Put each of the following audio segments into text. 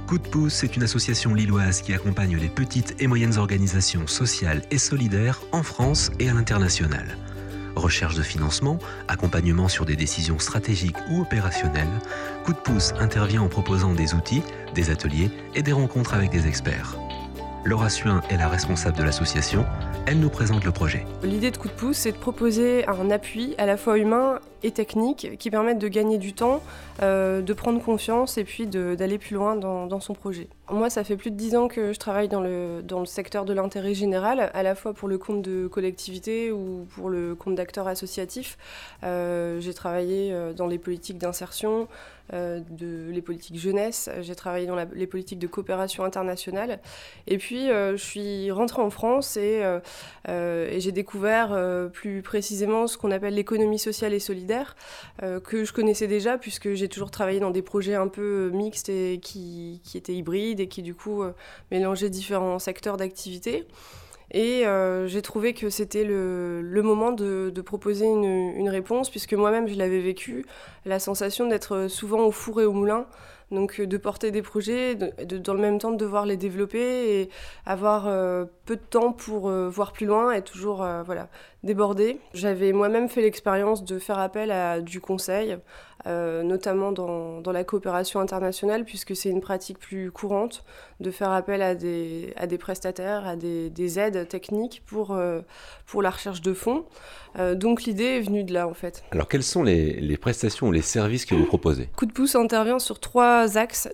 Coup de pouce est une association lilloise qui accompagne les petites et moyennes organisations sociales et solidaires en France et à l'international. Recherche de financement, accompagnement sur des décisions stratégiques ou opérationnelles, Coup de pouce intervient en proposant des outils, des ateliers et des rencontres avec des experts. Laura Suin est la responsable de l'association. Elle nous présente le projet. L'idée de Coup de pouce, c'est de proposer un appui à la fois humain et technique qui permettent de gagner du temps, de prendre confiance et puis d'aller plus loin dans son projet. Moi, ça fait plus de 10 ans que je travaille dans le secteur de l'intérêt général, à la fois pour le compte de collectivités ou pour le compte d'acteurs associatifs. J'ai travaillé dans les politiques d'insertion, les politiques jeunesse, j'ai travaillé dans les politiques de coopération internationale. Et puis, je suis rentrée en France et j'ai découvert plus précisément ce qu'on appelle l'économie sociale et solidaire, que je connaissais déjà puisque j'ai toujours travaillé dans des projets un peu mixtes et qui étaient hybrides et qui du coup mélangeaient différents secteurs d'activité. Et j'ai trouvé que c'était le moment de proposer une réponse, puisque moi-même je l'avais vécu, la sensation d'être souvent au four et au moulin, donc de porter des projets, dans le même temps de devoir les développer et avoir peu de temps pour voir plus loin et toujours débordé. J'avais moi-même fait l'expérience de faire appel à du conseil, notamment dans la coopération internationale, puisque c'est une pratique plus courante de faire appel à des prestataires, à des aides techniques pour la recherche de fonds. Donc l'idée est venue de là en fait. Alors quelles sont les prestations ou les services que vous proposez ? Coup de pouce intervient sur 3 axes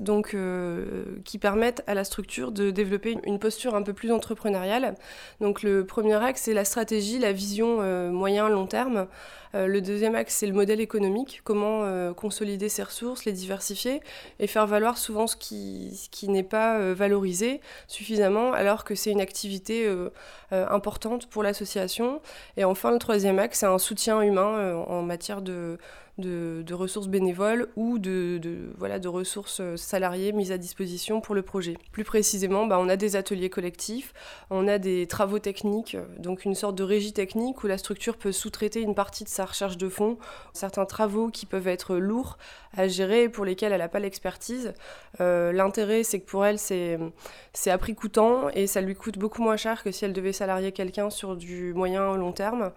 qui permettent à la structure de développer une posture un peu plus entrepreneuriale. Donc le premier axe, c'est la stratégie, la vision moyen-long terme. Le deuxième axe, c'est le modèle économique, comment consolider ses ressources, les diversifier et faire valoir souvent ce qui n'est pas valorisé suffisamment alors que c'est une activité importante pour l'association. Et enfin, le troisième axe, c'est un soutien humain en matière de ressources bénévoles ou de ressources salariées mises à disposition pour le projet. Plus précisément, on a des ateliers collectifs, on a des travaux techniques, donc une sorte de régie technique où la structure peut sous-traiter une partie de sa recherche de fonds, certains travaux qui peuvent être lourds à gérer et pour lesquels elle n'a pas l'expertise. L'intérêt, c'est que pour elle, c'est à prix coûtant et ça lui coûte beaucoup moins cher que si elle devait salarier quelqu'un sur du moyen ou long terme.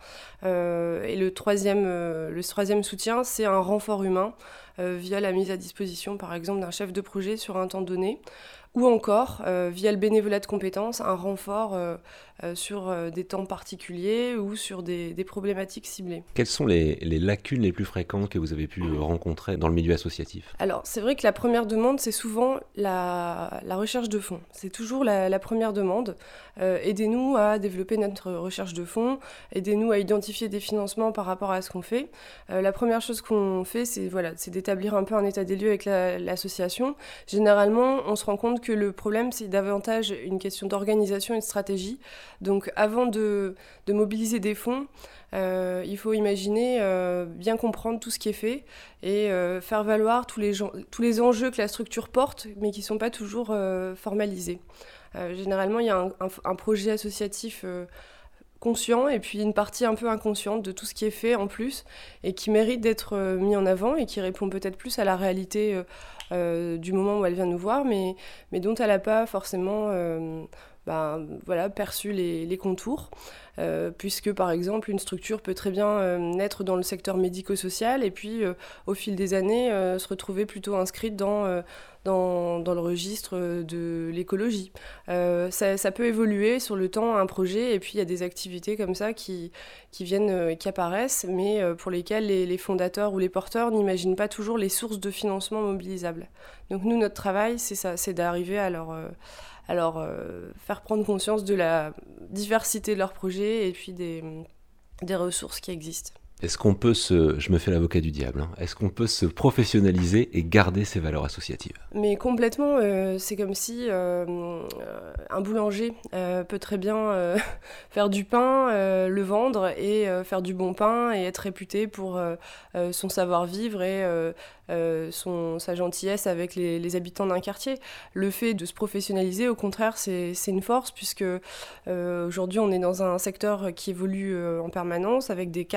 Et le troisième soutien, c'est un renfort humain via la mise à disposition, par exemple, d'un chef de projet sur un temps donné, ou encore via le bénévolat de compétences, un renfort sur des temps particuliers ou sur des problématiques ciblées. Quelles sont les lacunes les plus fréquentes que vous avez pu rencontrer dans le milieu associatif ? Alors, c'est vrai que la première demande, c'est souvent la recherche de fonds. C'est toujours la première demande. Aidez-nous à développer notre recherche de fonds, aidez-nous à identifier des financements par rapport à ce qu'on fait. La première chose qu'on fait, c'est d'établir un peu un état des lieux avec l'association. Généralement, on se rend compte que le problème, c'est davantage une question d'organisation et de stratégie. Donc, avant de mobiliser des fonds, il faut imaginer bien comprendre tout ce qui est fait et faire valoir tous les enjeux que la structure porte, mais qui ne sont pas toujours formalisés. Généralement, il y a un projet associatif conscient et puis une partie un peu inconsciente de tout ce qui est fait en plus et qui mérite d'être mis en avant et qui répond peut-être plus à la réalité du moment où elle vient nous voir, mais dont elle n'a pas forcément perçu les contours, puisque par exemple une structure peut très bien naître dans le secteur médico-social et puis au fil des années se retrouver plutôt inscrite dans le registre de l'écologie. Ça peut évoluer sur le temps un projet et puis il y a des activités comme ça qui viennent, qui apparaissent, mais pour lesquelles les fondateurs ou les porteurs n'imaginent pas toujours les sources de financement mobilisables. Donc nous, notre travail, c'est ça, c'est d'arriver à leur faire prendre conscience de la diversité de leurs projets et puis des ressources qui existent. Est-ce qu'on peut je me fais l'avocat du diable, est-ce qu'on peut se professionnaliser et garder ses valeurs associatives ? Mais complètement, c'est comme si un boulanger peut très bien faire du pain, le vendre et faire du bon pain et être réputé pour son savoir-vivre et sa gentillesse avec les habitants d'un quartier. Le fait de se professionnaliser, au contraire, c'est une force puisque aujourd'hui on est dans un secteur qui évolue en permanence avec des cadres législatifs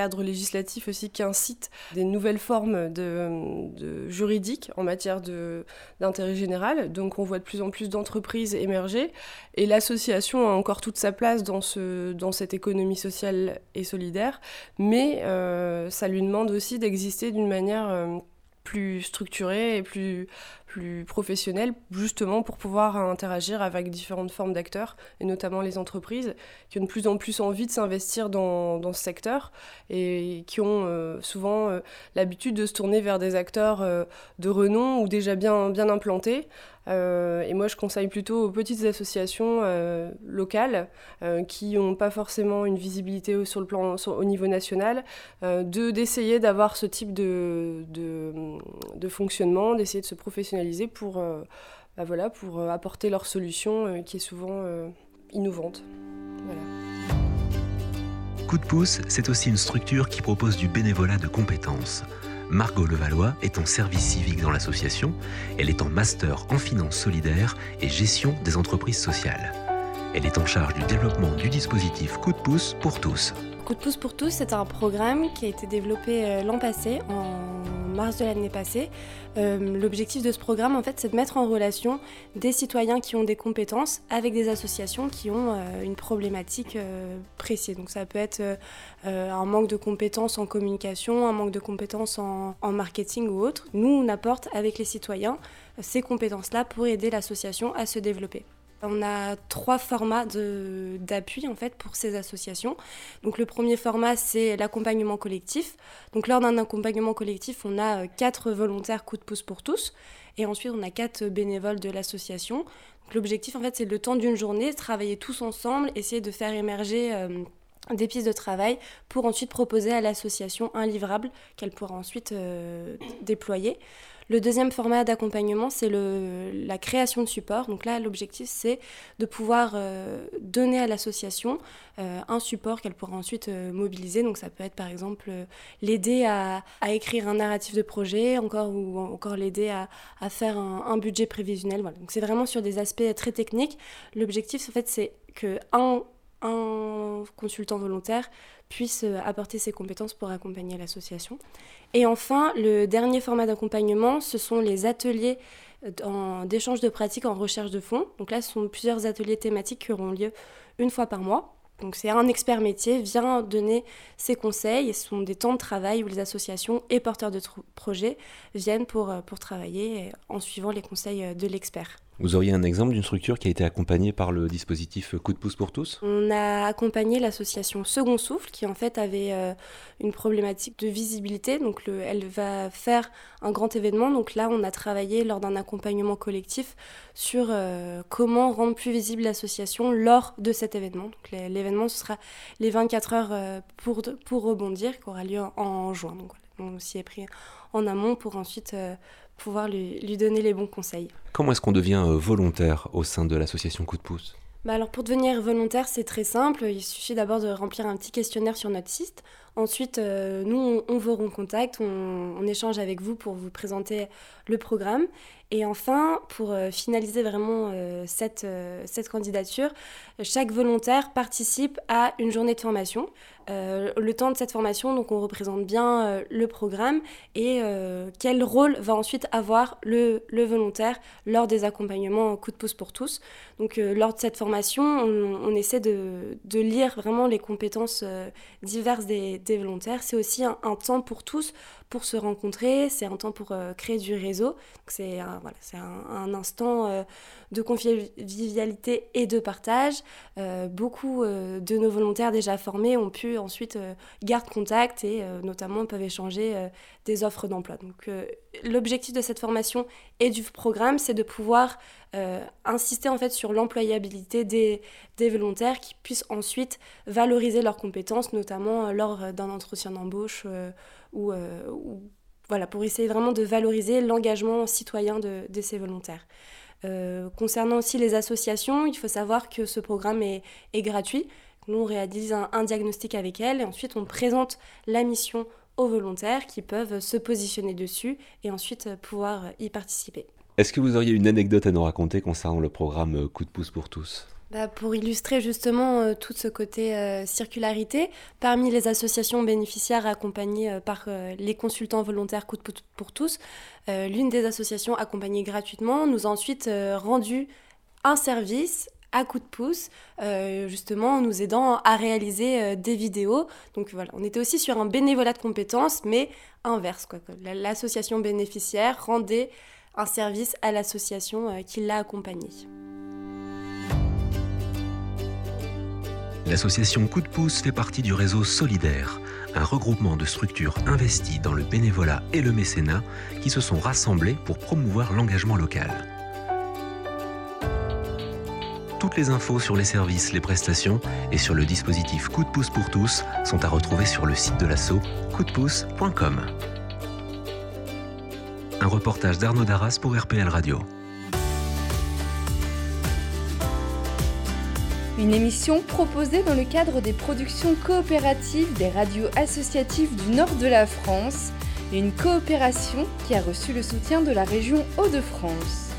législatif aussi qui incite des nouvelles formes de juridiques en matière d'intérêt général. Donc on voit de plus en plus d'entreprises émerger et l'association a encore toute sa place dans cette économie sociale et solidaire, mais ça lui demande aussi d'exister d'une manière plus structurée et plus professionnelle, justement pour pouvoir interagir avec différentes formes d'acteurs, et notamment les entreprises, qui ont de plus en plus envie de s'investir dans ce secteur, et qui ont souvent l'habitude de se tourner vers des acteurs de renom ou déjà bien implantés. Et moi, je conseille plutôt aux petites associations locales qui n'ont pas forcément une visibilité au niveau national, d'essayer d'avoir ce type de fonctionnement, d'essayer de se professionnaliser pour apporter leur solution qui est souvent innovante. Voilà. Coup de pouce, c'est aussi une structure qui propose du bénévolat de compétences. Margot Levallois est en service civique dans l'association. Elle est en master en finance solidaire et gestion des entreprises sociales. Elle est en charge du développement du dispositif Coup de pouce pour tous. Coup de pouce pour tous, c'est un programme qui a été développé l'an passé, en mars de l'année passée. L'objectif de ce programme, en fait, c'est de mettre en relation des citoyens qui ont des compétences avec des associations qui ont une problématique précise. Donc ça peut être un manque de compétences en communication, un manque de compétences en marketing ou autre. Nous, on apporte avec les citoyens ces compétences-là pour aider l'association à se développer. On a 3 formats d'appui en fait pour ces associations. Donc le premier format, c'est l'accompagnement collectif. Donc lors d'un accompagnement collectif, on a 4 volontaires Coup de pouce pour tous, et ensuite on a 4 bénévoles de l'association. Donc l'objectif en fait, c'est le temps d'une journée, travailler tous ensemble, essayer de faire émerger des pistes de travail pour ensuite proposer à l'association un livrable qu'elle pourra ensuite déployer. Le deuxième format d'accompagnement, c'est la création de support. Donc là, l'objectif, c'est de pouvoir donner à l'association un support qu'elle pourra ensuite mobiliser. Donc ça peut être par exemple l'aider à écrire un narratif de projet, ou encore l'aider à faire un budget prévisionnel. Voilà. Donc c'est vraiment sur des aspects très techniques. L'objectif, en fait, c'est qu'un consultant volontaire puisse apporter ses compétences pour accompagner l'association. Et enfin, le dernier format d'accompagnement, ce sont les ateliers d'échange de pratiques en recherche de fonds. Donc là, ce sont plusieurs ateliers thématiques qui auront lieu une fois par mois. Donc c'est un expert métier vient donner ses conseils, et ce sont des temps de travail où les associations et porteurs de projets viennent pour travailler en suivant les conseils de l'expert. Vous auriez un exemple d'une structure qui a été accompagnée par le dispositif Coup de pouce pour tous ? On a accompagné l'association Second Souffle qui en fait avait une problématique de visibilité. Donc elle va faire un grand événement. Donc là, on a travaillé lors d'un accompagnement collectif sur comment rendre plus visible l'association lors de cet événement. Donc l'événement, ce sera les 24 heures pour rebondir, qui aura lieu en juin. Donc voilà, on s'y est pris en amont pour ensuite pouvoir lui donner les bons conseils. Comment est-ce qu'on devient volontaire au sein de l'association Coup de pouce ? Alors pour devenir volontaire, c'est très simple. Il suffit d'abord de remplir un petit questionnaire sur notre site. Ensuite, nous, on vous recontacte, on échange avec vous pour vous présenter le programme. Et enfin, pour finaliser vraiment cette candidature, chaque volontaire participe à une journée de formation. Le temps de cette formation, donc on représente bien le programme et quel rôle va ensuite avoir le volontaire lors des accompagnements Coup de pouce pour tous. Donc lors de cette formation, on essaie de lire vraiment les compétences diverses des volontaires. C'est aussi un temps pour tous pour se rencontrer, c'est un temps pour créer du réseau. Donc c'est un instant de convivialité et de partage. Beaucoup de nos volontaires déjà formés ont pu ensuite garder contact et notamment peuvent échanger des offres d'emploi. Donc l'objectif de cette formation et du programme, c'est de pouvoir insister en fait sur l'employabilité des volontaires qui puissent ensuite valoriser leurs compétences, notamment lors d'un entretien d'embauche pour essayer vraiment de valoriser l'engagement citoyen de ces volontaires. Concernant aussi les associations, il faut savoir que ce programme est gratuit. Nous, on réalise un diagnostic avec elles et ensuite on présente la mission aux volontaires qui peuvent se positionner dessus et ensuite pouvoir y participer. Est-ce que vous auriez une anecdote à nous raconter concernant le programme Coup de pouce pour tous ? Pour illustrer justement tout ce côté circularité, parmi les associations bénéficiaires accompagnées par les consultants volontaires Coup de pouce pour tous, l'une des associations accompagnées gratuitement nous a ensuite rendu un service à coup de pouce, justement en nous aidant à réaliser des vidéos. Donc voilà, on était aussi sur un bénévolat de compétences, mais inverse, quoi. L'association bénéficiaire rendait un service à l'association qui l'a accompagnée. L'association Coup de pouce fait partie du réseau Solidaire, un regroupement de structures investies dans le bénévolat et le mécénat qui se sont rassemblées pour promouvoir l'engagement local. Toutes les infos sur les services, les prestations et sur le dispositif Coup de pouce pour tous sont à retrouver sur le site de l'asso coupdepouce.com. Un reportage d'Arnaud Darras pour RPL Radio. Une émission proposée dans le cadre des productions coopératives des radios associatives du nord de la France et une coopération qui a reçu le soutien de la région Hauts-de-France.